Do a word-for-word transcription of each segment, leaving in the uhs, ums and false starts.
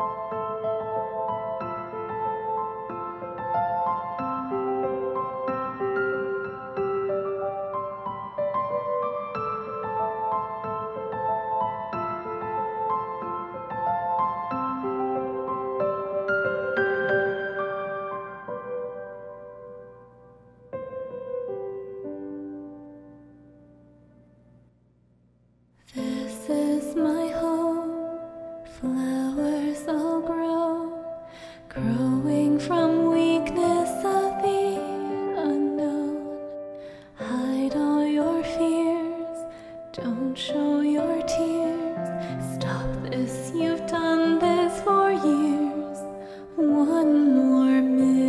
This is my home, flowers all grow, growing from weakness of the unknown. Hide all your fears, don't show your tears. Stop this, you've done this for years. One more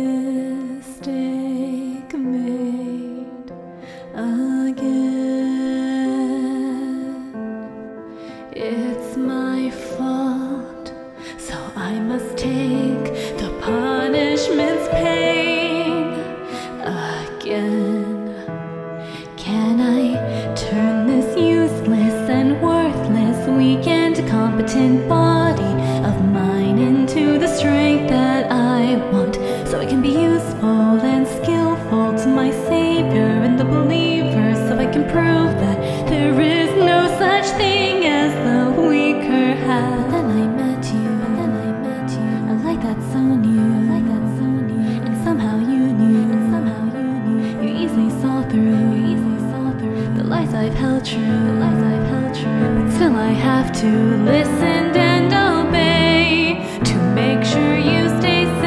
mistake made again. It's my fault, so I must take the punishment's pain again. Can I turn this useless and worthless, weak and competent body of mine into the strength that I want, so I can be useful and skillful to my Savior and the believer, so I can prove that there is no such thing as the weaker half. But then I met you, but then I met you. I like that so new, I like that so new. And somehow you knew, and somehow you knew. You easily saw through, you easily saw through the lies I've held true, the lies I've held true. But still I have to listen and obey to make sure you stay safe.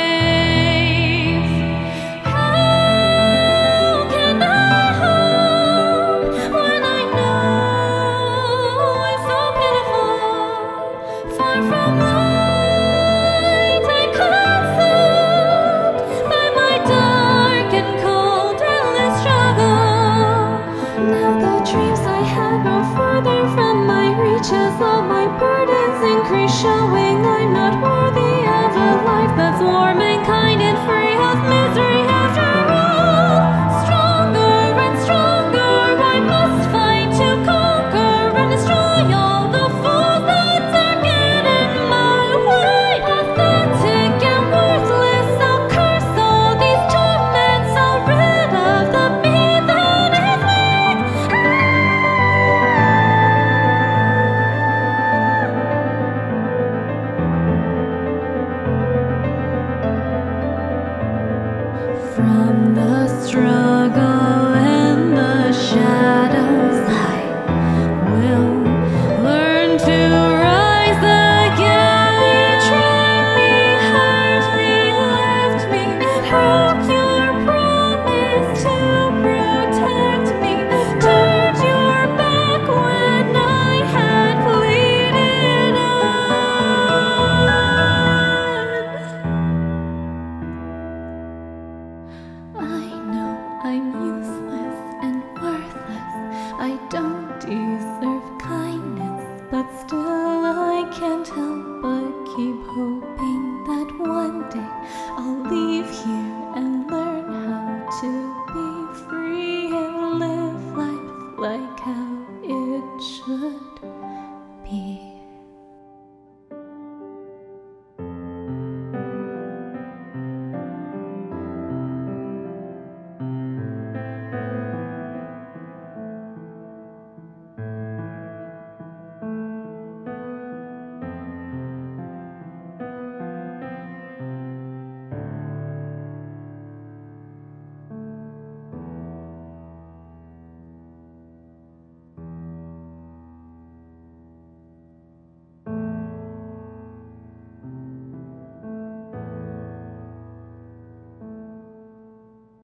How can I hope when I know it's so pitiful, far from light and consumed by my dark and cold endless struggle? Now the dreams I had grow further from my reach as all my burdens increase, showing I'm not worthy of a life that's warm and kind and free of misery after all. Stronger and stronger I must fight to conquer and destroy all the fools that are getting in my way. Pathetic and worthless, I'll curse all these torments, I'll rid of the me that is weak. From the struggle and the shadows, I will learn to rise again. You tried me, hurt me, left me, broke your promise to protect me, turned your back when I had pleaded on. I know I'm useless and worthless, I don't deserve kindness, but still I can't help